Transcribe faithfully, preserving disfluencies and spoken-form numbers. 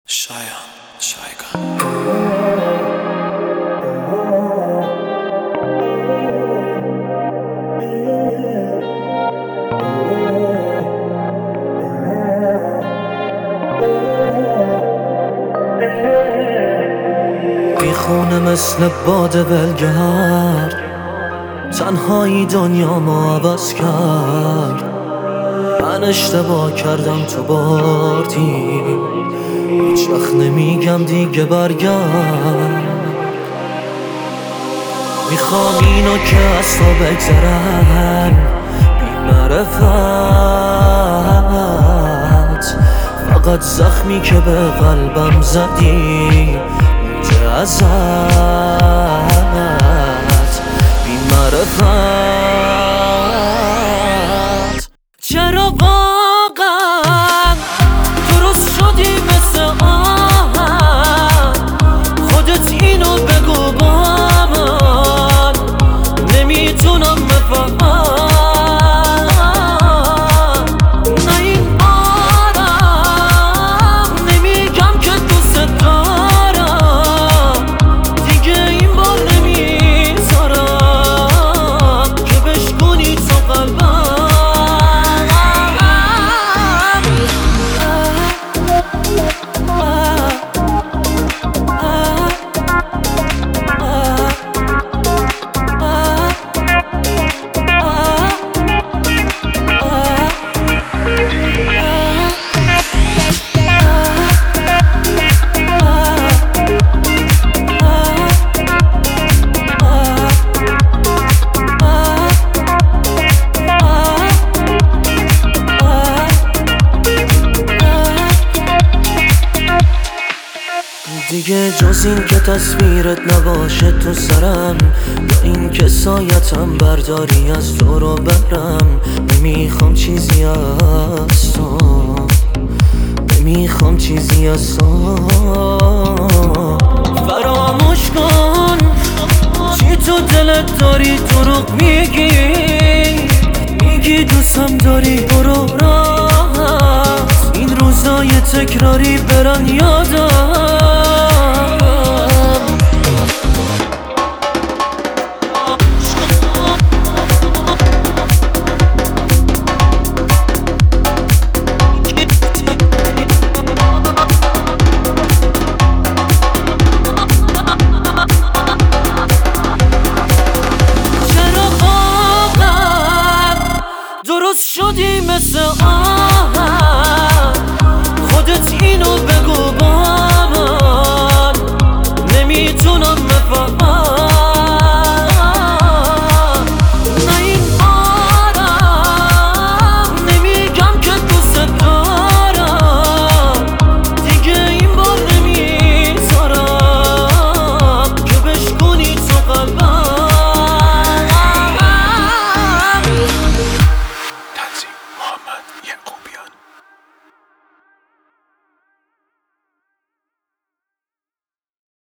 شایان شایگان بیخونه مثل باد ولگرد، تنهایی دنیامو عوض کرد. من اشتباه کردم تو بردی، هیچ وقت نمیگم دیگه برگرد. میخوام اینو که از تو بگذرم بی معرفت، فقط زخمی که به قلبم زدی مونده ازت بی معرفت. چرا واقعا درست شدی مثل آهن؟ خودت اینو بگو با من، نمیتونم بفهم. نه این آدم نمیگم که دوست دارم، دیگه این بار نمیذارم که بشکنی تو قلبم. دیگه جز این که تصویرت نباشه تو سرم، یا این که سایتم برداری از تو رو برم. نمیخوام چیزی از تو، نمیخوام چیزی از تو. فراموش کن چی تو دلت داری، دروغ میگی میگی دوستم داری. برو راحت این روزای تکراری برن یادم.